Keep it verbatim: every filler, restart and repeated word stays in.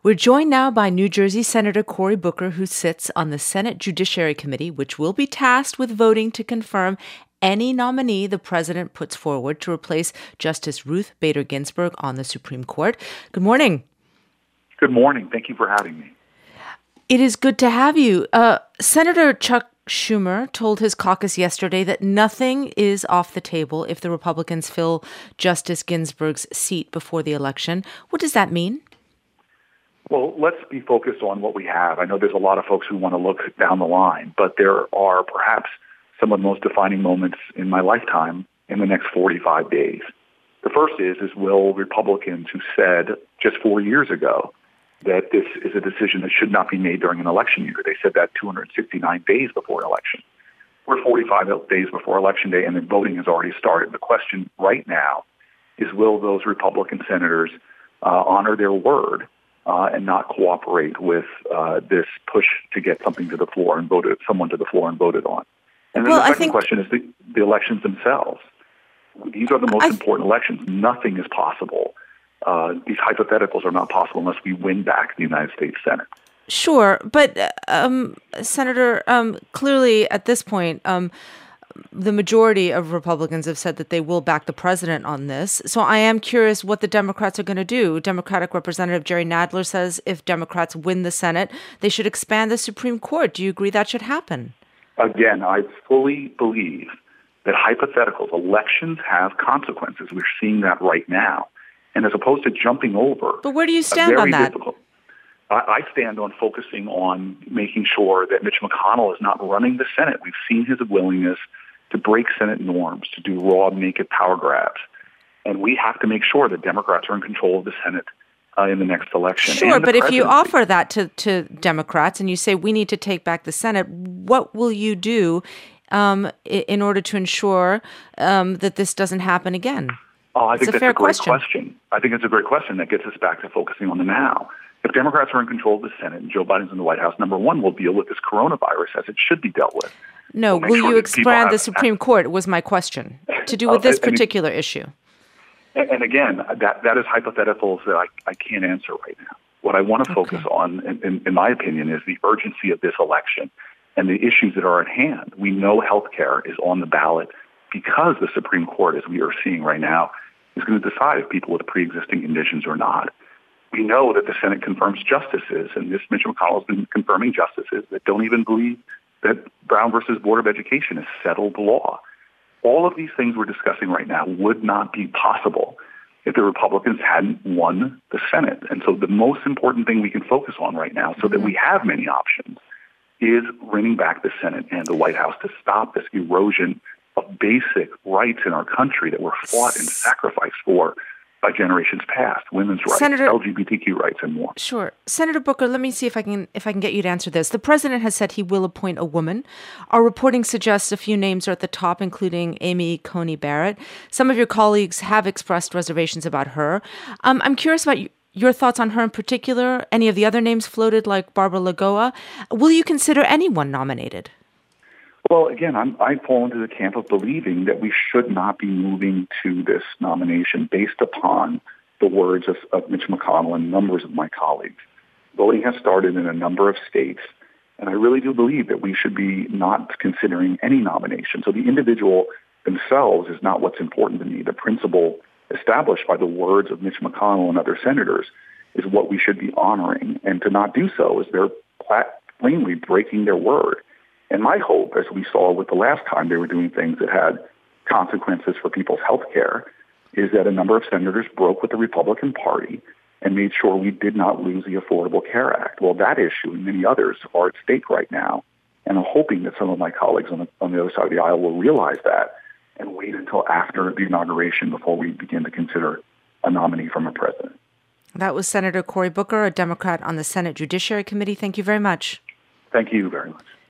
We're joined now by New Jersey Senator Cory Booker, who sits on the Senate Judiciary Committee, which will be tasked with voting to confirm any nominee the president puts forward to replace Justice Ruth Bader Ginsburg on the Supreme Court. Good morning. Good morning. Thank you for having me. It is good to have you. Uh, Senator Chuck Schumer told his caucus yesterday that nothing is off the table if the Republicans fill Justice Ginsburg's seat before the election. What does that mean? Well, let's be focused on what we have. I know there's a lot of folks who want to look down the line, but there are perhaps some of the most defining moments in my lifetime in the next forty-five days. The first is, is will Republicans who said just four years ago that this is a decision that should not be made during an election year. They said that two hundred sixty-nine days before an election. We're forty-five days before Election Day, and the voting has already started. The question right now is, will those Republican senators uh, honor their word uh, and not cooperate with uh, this push to get something to the floor and voted, someone to the floor and voted on? And then well, the second I think... question is the, the elections themselves. These are the most th- important elections. Nothing is possible. Uh, these hypotheticals are not possible unless we win back the United States Senate. Sure, but um, Senator, um, clearly at this point, um, the majority of Republicans have said that they will back the president on this. So I am curious what the Democrats are going to do. Democratic Representative Jerry Nadler says if Democrats win the Senate, they should expand the Supreme Court. Do you agree that should happen? Again, I fully believe that hypotheticals, elections have consequences. We're seeing that right now. And as opposed to jumping over... But where do you stand on that? Difficult, I, I stand on focusing on making sure that Mitch McConnell is not running the Senate. We've seen his willingness to break Senate norms, to do raw, naked power grabs. And we have to make sure that Democrats are in control of the Senate uh, in the next election. Sure, but if you offer that to, to Democrats and you say we need to take back the Senate, what will you do um, in order to ensure um, that this doesn't happen again? Oh, I think it's a that's fair a great question. question. I think it's a great question that gets us back to focusing on the now. If Democrats are in control of the Senate and Joe Biden's in the White House, number one, we'll deal with this coronavirus as it should be dealt with. No, we'll will sure you expand the have, Supreme Court was my question, to do with this uh, particular and, issue. And again, that, that is hypotheticals that I, I can't answer right now. What I want to focus okay. on, in, in, in my opinion, is the urgency of this election and the issues that are at hand. We know health care is on the ballot because the Supreme Court, as we are seeing right now, is going to decide if people with pre-existing conditions or not. We know that the Senate confirms justices, and this Mitch McConnell has been confirming justices that don't even believe that Brown versus Board of Education is settled law. All of these things we're discussing right now would not be possible if the Republicans hadn't won the Senate. And so the most important thing we can focus on right now, so that we have many options, is winning back the Senate and the White House to stop this erosion of basic rights in our country that were fought and sacrificed for by generations past, women's rights, Senator, L G B T Q rights, and more. Sure. Senator Booker, let me see if I can if I can get you to answer this. The president has said he will appoint a woman. Our reporting suggests a few names are at the top, including Amy Coney Barrett. Some of your colleagues have expressed reservations about her. Um, I'm curious about you. Your thoughts on her in particular? Any of the other names floated, like Barbara Lagoa? Will you consider anyone nominated? Well, again, I'm, I fall into the camp of believing that we should not be moving to this nomination based upon the words of, of Mitch McConnell and numbers of my colleagues. Voting has started in a number of states, and I really do believe that we should be not considering any nomination. So the individual themselves is not what's important to me. The principle established by the words of Mitch McConnell and other senators is what we should be honoring, and to not do so is they're plainly breaking their word. And my hope, as we saw with the last time they were doing things that had consequences for people's health care, is that a number of senators broke with the Republican Party and made sure we did not lose the Affordable Care Act. Well, that issue and many others are at stake right now, and I'm hoping that some of my colleagues on the, on the other side of the aisle will realize that and wait until after the inauguration before we begin to consider a nominee from a president. That was Senator Cory Booker, a Democrat on the Senate Judiciary Committee. Thank you very much. Thank you very much.